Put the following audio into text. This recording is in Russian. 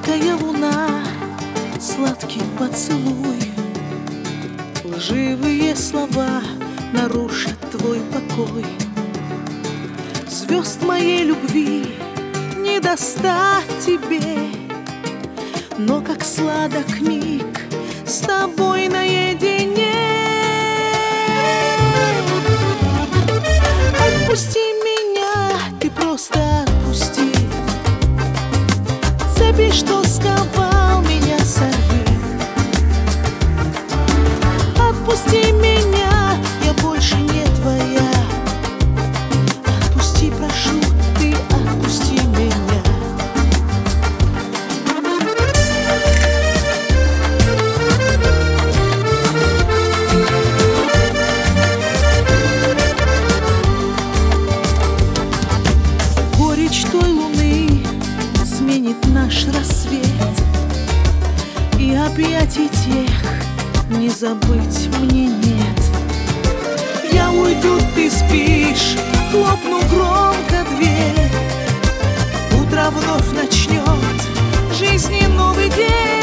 Яркая луна, сладкий поцелуй, лживые слова нарушат твой покой. Звезд моей любви не достать тебе, но как сладок миг с тобой наедине. Отпусти меня, ты просто отпусти. Цепи, что сковал меня, сорви. Отпусти меня, я больше не твоя. Отпусти, прошу, ты отпусти меня. Горечь той луны сменит наш рассвет, и объятий тех не забыть мне нет. Я уйду, ты спишь, хлопну громко дверь. Утро вновь начнет жизни новый день.